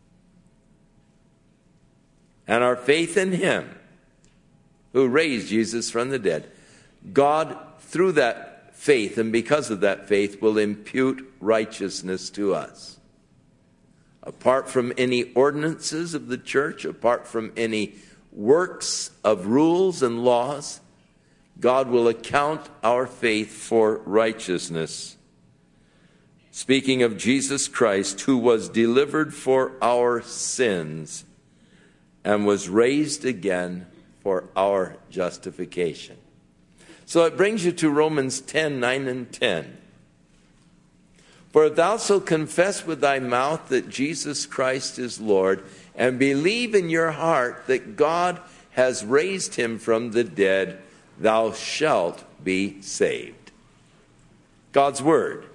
and our faith in him who raised Jesus from the dead, God, through that faith and because of that faith, will impute righteousness to us. Apart from any ordinances of the church, apart from any works of rules and laws, God will account our faith for righteousness. Speaking of Jesus Christ, who was delivered for our sins and was raised again for our justification. So it brings you to Romans 10, 9 and 10. For if thou shalt confess with thy mouth that Jesus Christ is Lord, and believe in your heart that God has raised him from the dead, thou shalt be saved. God's word.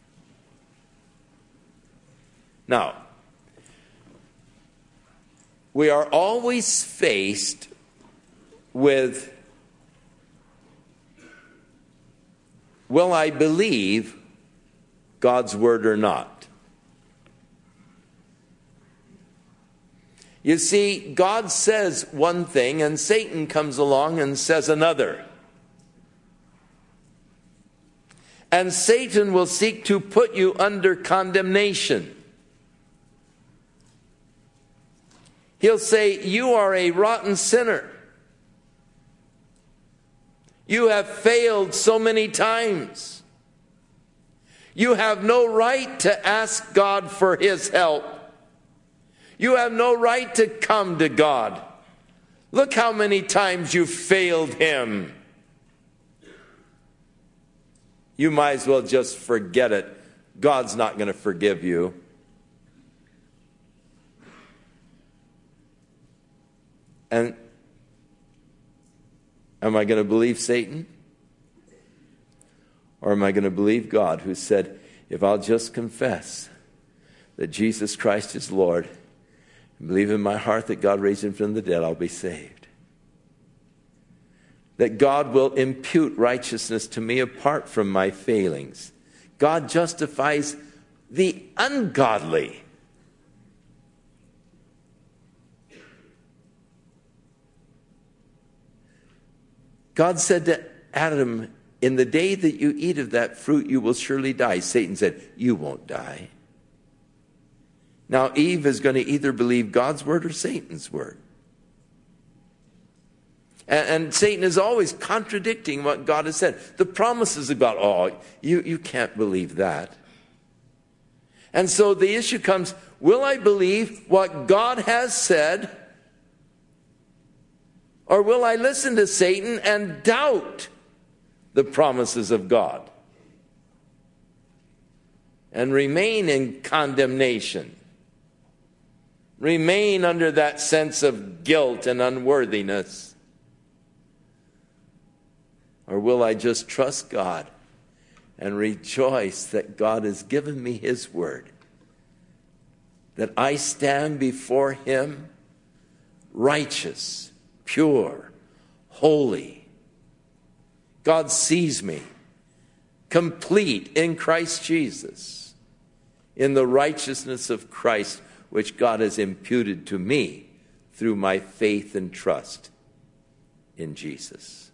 Now, we are always faced with, will I believe God's word or not? You see, God says one thing and Satan comes along and says another. And Satan will seek to put you under condemnation. He'll say, you are a rotten sinner. You have failed so many times. You have no right to ask God for his help. You have no right to come to God. Look how many times you failed him. You might as well just forget it. God's not going to forgive you. And am I going to believe Satan? Or am I going to believe God, who said, if I'll just confess that Jesus Christ is Lord, and believe in my heart that God raised him from the dead, I'll be saved. That God will impute righteousness to me apart from my failings. God justifies the ungodly. God said to Adam, in the day that you eat of that fruit, you will surely die. Satan said, you won't die. Now Eve is going to either believe God's word or Satan's word. And Satan is always contradicting what God has said. The promises of God, oh, you can't believe that. And so the issue comes, will I believe what God has said? Or will I listen to Satan and doubt the promises of God and remain in condemnation? remain under that sense of guilt and unworthiness? Or will I just trust God and rejoice that God has given me his word, that I stand before him righteous, pure, holy. God sees me complete in Christ Jesus, in the righteousness of Christ, which God has imputed to me through my faith and trust in Jesus.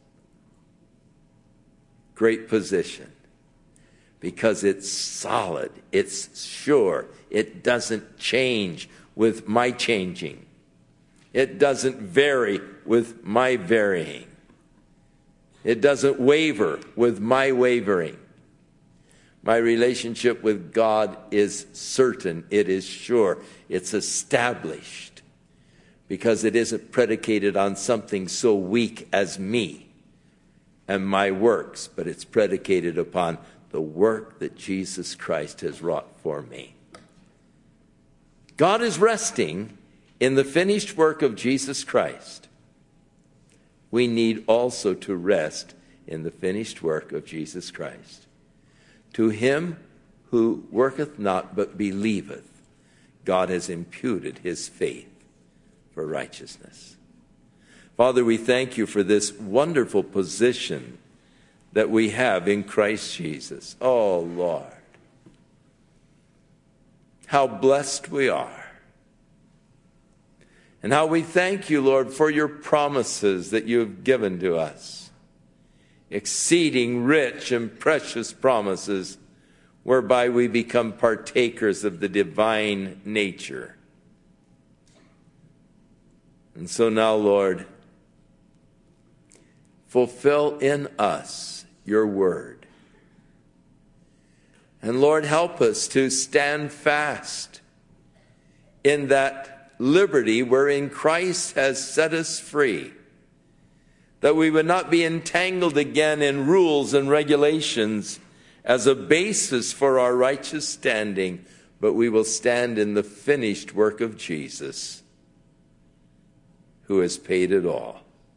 Great position, because it's solid, it's sure, it doesn't change with my changing. It doesn't vary with my varying. It doesn't waver with my wavering. My relationship with God is certain, it is sure, it's established, because it isn't predicated on something so weak as me and my works, but it's predicated upon the work that Jesus Christ has wrought for me. God is resting in the finished work of Jesus Christ. We need also to rest in the finished work of Jesus Christ. To him who worketh not but believeth, God has imputed his faith for righteousness. Father, we thank you for this wonderful position that we have in Christ Jesus. Oh, Lord, how blessed we are. And how we thank you, Lord, for your promises that you have given to us. Exceeding rich and precious promises whereby we become partakers of the divine nature. And so now, Lord, fulfill in us your word. And Lord, help us to stand fast in that liberty wherein Christ has set us free, that we would not be entangled again in rules and regulations as a basis for our righteous standing, but we will stand in the finished work of Jesus, who has paid it all.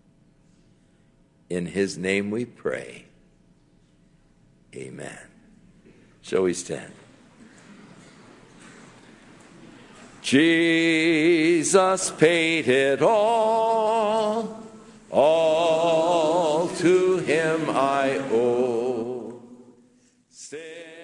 In his name we pray. Amen. Shall we stand? Jesus paid it all to him I owe. Sin